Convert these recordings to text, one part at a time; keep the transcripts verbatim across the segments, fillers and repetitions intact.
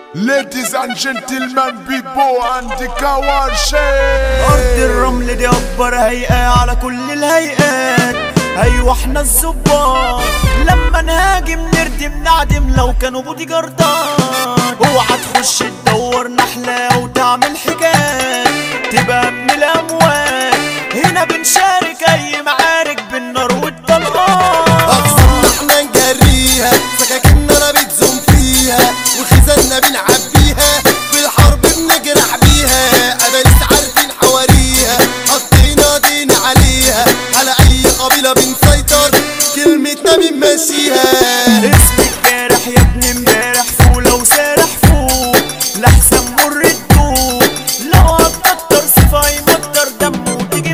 Ladies and gentlemen, people and the كوارشي. أرض الرمل دي أكبر هيئة على كل الهيئات. أيوة احنا الظباط لما نهاجم نردم نعدم لو كانوا بودي جاردات. اوعى تخش تدور نحلة وتعمل حكايات تبقى من الأموات. هنا بنشارك أي معارك بالنار والطلقات. أقسمنا احنا نجريها سكاكيننا لا بتزوم فيها وخزاننا بنلعب بيها في الحرب بنجرح بيها. أباليس عارفين حواريها حطينا دين عليها على أي قبيلة بنسيطر كلمتنا بنمشيها. اسمك جارح يا ابن امبارح فولة وسارح فوق لحسن مر الدوق. لو هتكتر صفا يمطر دم وتيجي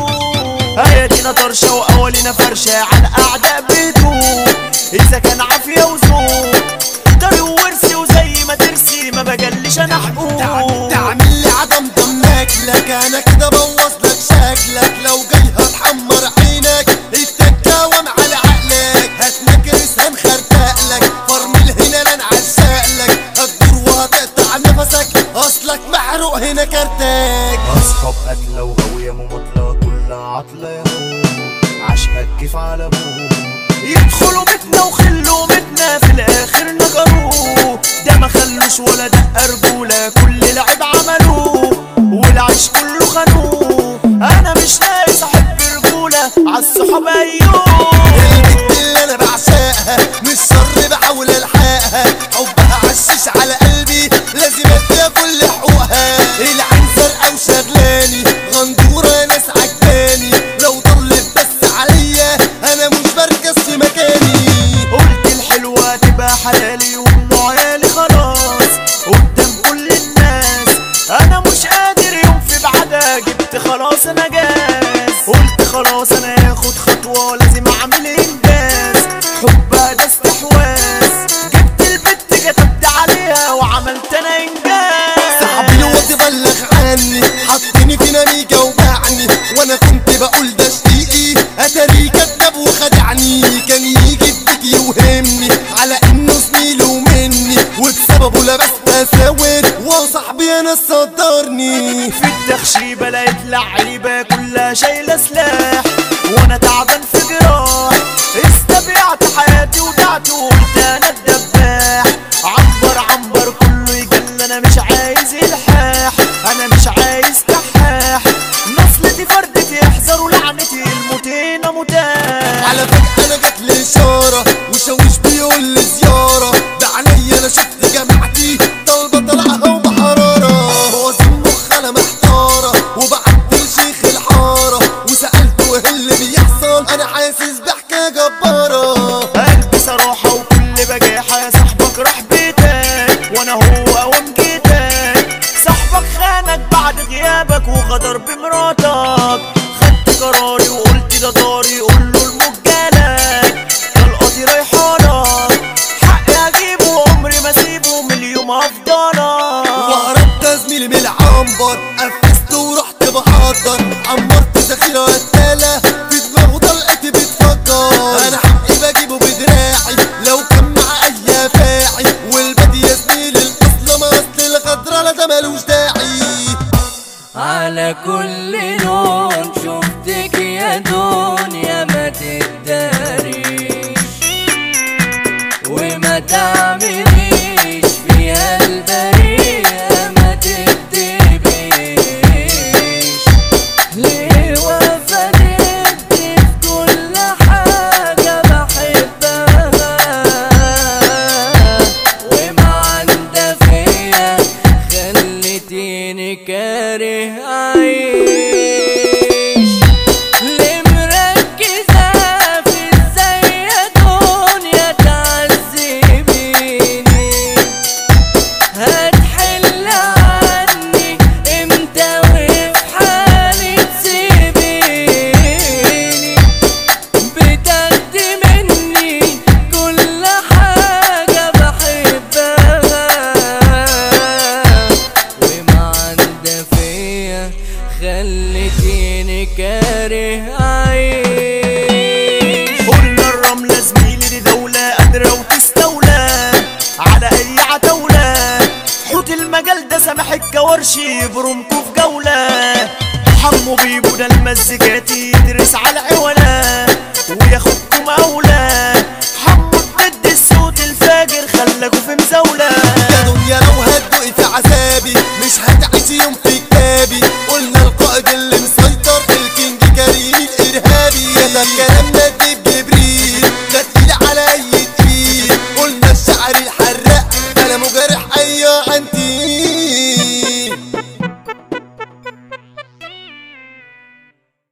مشقوق. ايادينا طرشة واولينا فرشة على الاعداء بهدوء. اذا كان عافية وذوق طريق ورثي وزي ما ترسي ما بجلش انا حقوق. تعمل لي عدم ضمنك لك انا كده بوظ لك شكلك. لو جاي هتحمر عينك التكاوم على عقلك. هتنكرس هنخرتق لك فرمل هنا لا نعشق لك. هتدور وهتقطع نفسك اصلك محروق هنا كارتك. اصحاب قتلة وغاوية مماطلة كلها عطلة ياهو عشقك كيف على ابوه. يدخلوا بيتنا وخلوا بيتنا في الاخر نجروه. ده ما خلوش ولا دق رجولة كل لعب عملوه والعيش كله خانوه. انا مش ناقص احب رجولة عالصحاب ايوه. البت اللي انا بعشقها مش شر بحاول الحقها. حبها عشش على قلبي لازم اديها كل حقوقها. العين زرقا وشغلاني غندورة ناس عجباني. لو ضلت بس عليا انا مش بركز في مكاني. قلت الحلوة تبقى حلالي وام عيالي خلاص قدام كل الناس. انا مش قادر يوم في بعدها جبت خلاص انا جاز. قلت خلاص انا هاخد خطوة لازم اعمل انجاز. حبها ده استحواذ جبت البت كتبت عليها وعملت انا انجاز. صاحبي الواد بلغ عني حطني في نميجة وباعني. وانا كنت بقول ده شقيقي اتاري كدب وخدعني. كان يجي في بيتي يوهمني على انه زميله ومني وبسببه لبست اساور وصاحبي انا صدرني. في التخشيبة لقيت لعيبة كلها شايلة سلاح وانا تعبان في جراح. استبيعت حياتي ودعت وقلت انا الدباح. عنبر عنبر كله يجل انا مش عايز الحاح. انا مش عايز كحاح نصلتي فردتي احذروا لعنتي الموتين متاح. على فجأة انا جات لي اشارة وشوش بيقول لي زيارة. ده عليا انا شفت جماعتي طالبة طلعها وبحرارة. موازين مخ انا محتارة وبعت لشيخ الحارة وسألته ايه اللي بيحصل. انا حاسس بحكاية جبارة. قلبي صراحة وكل بجاحة يا صاحبك راح بيتك وانا هو قوام جيتك. صاحبك خانك بعد غيابك وغدر بمراتك. خدت قراري وقلت ده داري قوله المجالك. طلقاتي رايحالك حقي هجيبه وعمري ما اسيبه من اليوم هفضلك. وهربت يا زميلي من العنبر قفزت ورحت بحضر. عمرت ذخيرة قتالة في دماغه طلقتي بتفجر. انا حقي بجيبه بدراعي لو كان مع اي فاعي. والبدي يا زميلي الاصل ما اصل الغدرة لا ده ملوش داعي. على كل لون شفتك يا دنيا ما تقدريش وما تعمليش فيها البريئة ما تكدبيش. ليه وفدت في كل حاجة بحبها ومع الدفية خلتيني كاره أعيش. ليه مركزة في الكورش يبرمكوا في جولة. حمو بيبو ده المزيكات يدرس على العوالة.